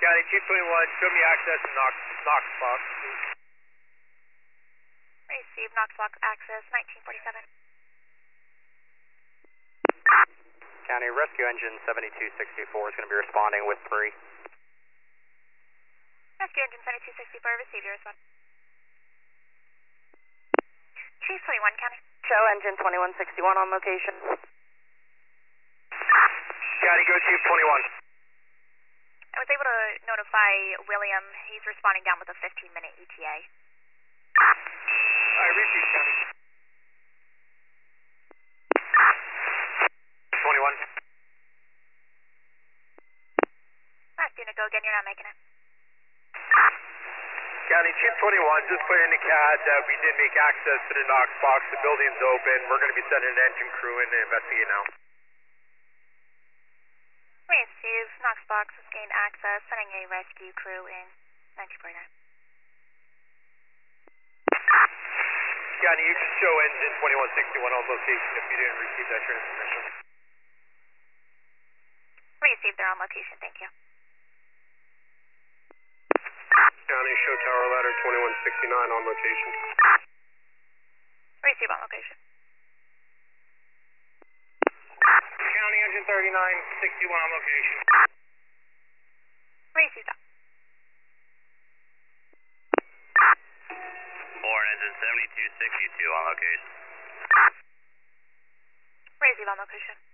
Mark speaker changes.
Speaker 1: County Chief 21, show me access in Knox box.
Speaker 2: Receive Knox box access 1947.
Speaker 3: County Rescue Engine 7264 is going to be responding with 3.
Speaker 2: Rescue Engine 7264, receive your response. Chief 21, County.
Speaker 4: Show Engine 2161 on location.
Speaker 1: County, go Chief 21.
Speaker 2: I was able to notify William. He's responding down with a 15-minute ETA.
Speaker 1: Alright, repeat, County. 21.
Speaker 2: Last unit, go again. You're not making it.
Speaker 1: County Chief 21, just put in the CAD that we did make access to the Knox box. The building's open. We're going to be sending an engine crew in to investigate now.
Speaker 2: Receive Knox box has gained access. Sending a rescue crew in 1949.
Speaker 1: County, you can show engine 2161 on location if you didn't receive that transmission.
Speaker 2: Receive, they're on location. Thank you.
Speaker 1: County, show tower ladder 2169 on location.
Speaker 2: Receive on location.
Speaker 1: County, engine 3961 on location.
Speaker 2: Receive that.
Speaker 3: 4 Engine 7262 on location.
Speaker 2: Receive on location.